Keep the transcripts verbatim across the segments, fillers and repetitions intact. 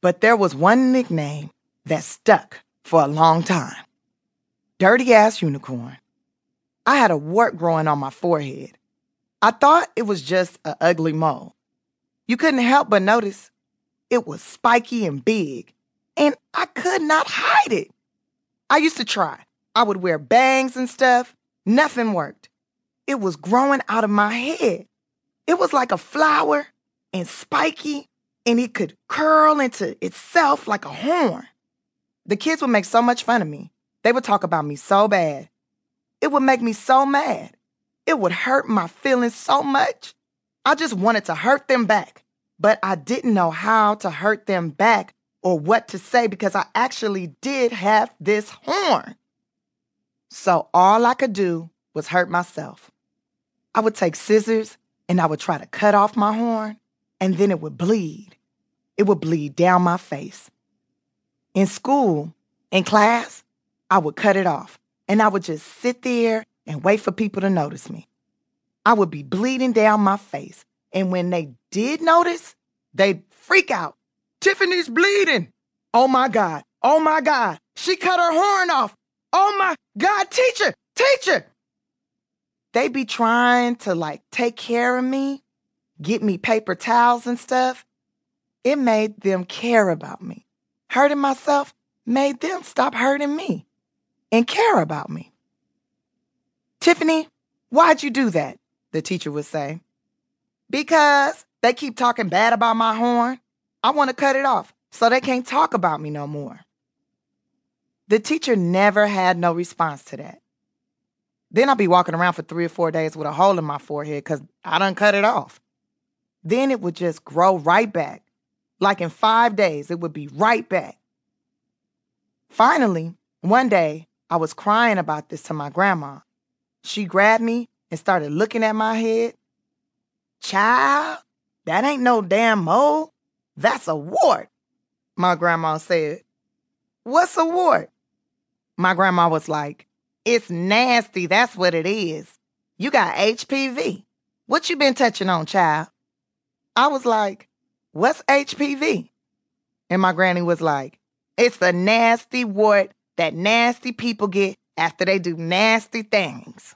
But there was one nickname that stuck for a long time. Dirty Ass Unicorn. I had a wart growing on my forehead. I thought it was just an ugly mole. You couldn't help but notice it was spiky and big, and I could not hide it. I used to try. I would wear bangs and stuff. Nothing worked. It was growing out of my head. It was like a flower and spiky, and it could curl into itself like a horn. The kids would make so much fun of me. They would talk about me so bad. It would make me so mad. It would hurt my feelings so much. I just wanted to hurt them back, but I didn't know how to hurt them back or what to say because I actually did have this horn. So all I could do was hurt myself. I would take scissors and I would try to cut off my horn, and then it would bleed. It would bleed down my face. In school, in class, I would cut it off, and I would just sit there and wait for people to notice me. I would be bleeding down my face, and when they did notice, they'd freak out. Tiffany's bleeding. Oh my God. Oh my God. She cut her horn off. Oh my God, teacher, teacher. They'd be trying to like take care of me, get me paper towels and stuff. It made them care about me. Hurting myself made them stop hurting me and care about me. Tiffany, why'd you do that? The teacher would say. Because they keep talking bad about my horn. I want to cut it off so they can't talk about me no more. The teacher never had no response to that. Then I'd be walking around for three or four days with a hole in my forehead because I done cut it off. Then it would just grow right back. Like in five days, it would be right back. Finally, one day, I was crying about this to my grandma. She grabbed me and started looking at my head. Child, that ain't no damn mole. That's a wart, my grandma said. What's a wart? My grandma was like, it's nasty, that's what it is. You got H P V. What you been touching on, child? I was like, what's H P V? And my granny was like, it's the nasty wart that nasty people get after they do nasty things.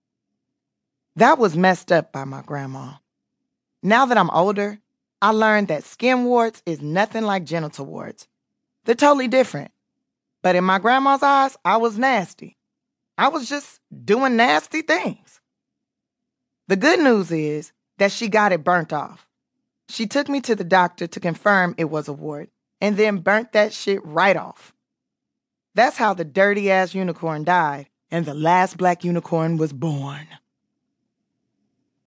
That was messed up by my grandma. Now that I'm older, I learned that skin warts is nothing like genital warts. They're totally different. But in my grandma's eyes, I was nasty. I was just doing nasty things. The good news is that she got it burnt off. She took me to the doctor to confirm it was a wart and then burnt that shit right off. That's how the dirty-ass unicorn died and the last black unicorn was born.